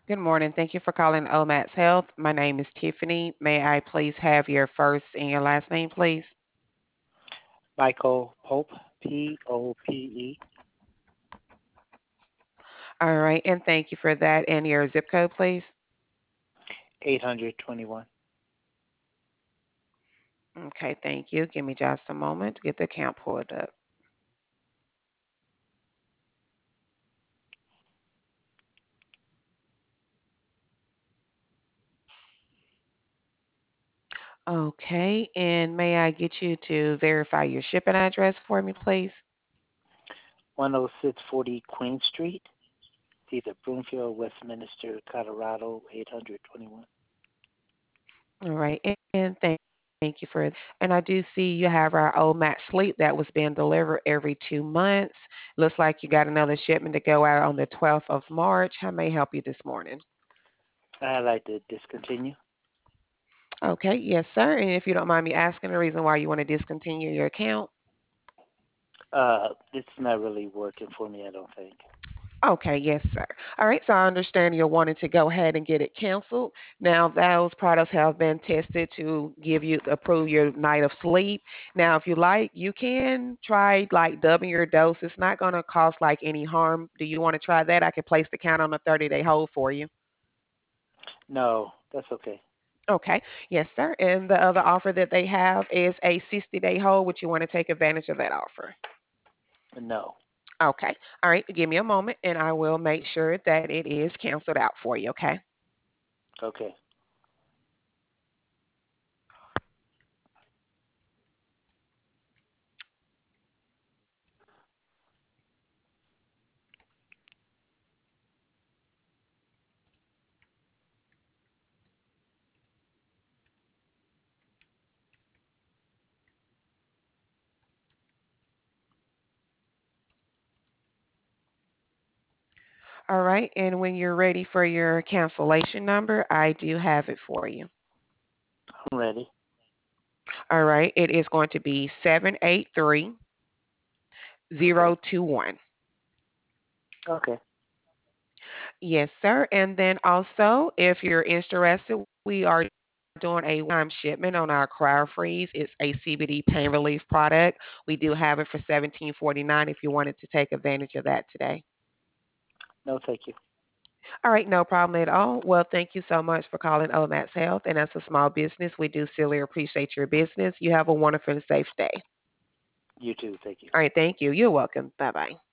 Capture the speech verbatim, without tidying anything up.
Good morning. Thank you for calling Omax Health. My name is Tiffany. May I please have your first and your last name, please? Michael Pope, P O P E, All right, and thank you for that. And your zip code, please. eight hundred twenty-one. Okay, thank you. Give me just a moment to get the account pulled up. Okay, and may I get you to verify your shipping address for me, please? one oh six forty Queen Street, it's either Broomfield, Westminster, Colorado, eight hundred twenty-one. All right, and, and thank thank you for it. And I do see you have our old Max Sleep that was being delivered every two months. Looks like you got another shipment to go out on the twelfth of March. How may I help you this morning? I'd like to discontinue. Okay, yes, sir. And if you don't mind me asking the reason why you want to discontinue your account. Uh, it's not really working for me, I don't think. Okay, yes, sir. All right, so I understand you're wanting to go ahead and get it canceled. Now, those products have been tested to give you approve your night of sleep. Now, if you like, you can try like doubling your dose. It's not going to cause like any harm. Do you want to try that? I can place the count on a thirty day hold for you. No, that's okay. Okay, yes, sir. And the other offer that they have is a sixty day hold. Would you want to take advantage of that offer? No. Okay. All right. Give me a moment and I will make sure that it is canceled out for you. Okay. Okay. All right. And when you're ready for your cancellation number, I do have it for you. I'm ready. All right. It is going to be seven eight three zero Okay. two one. Okay. Yes, sir. And then also, if you're interested, we are doing a one-time shipment on our Cryo Freeze. It's a C B D pain relief product. We do have it for seventeen forty-nine if you wanted to take advantage of that today. No, thank you. All right, no problem at all. Well, thank you so much for calling Omax Health. And as a small business, we do sincerely appreciate your business. You have a wonderful and safe day. You too. Thank you. All right, thank you. You're welcome. Bye bye.